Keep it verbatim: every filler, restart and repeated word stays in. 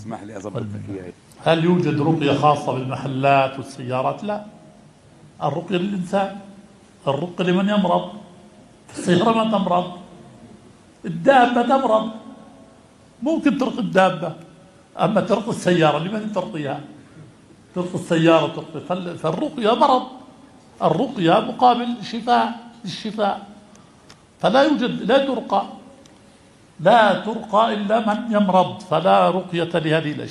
اسمح لي أضبط فيها. هل يوجد رقية خاصة بالمحلات والسيارات؟ لا، الرقية للإنسان، الرقية لمن يمرض. السيارة ما تمرض، الدابة تمرض، ممكن ترقي الدابة، أما ترقي السيارة لمن ترقيها؟ ترقي السيارة ترقي، فالرقية مرض، الرقية مقابل شفاء للشفاء، فلا يوجد، لا ترقى لا ترقى إلا من يمرض، فلا رقية لهذه الأشياء.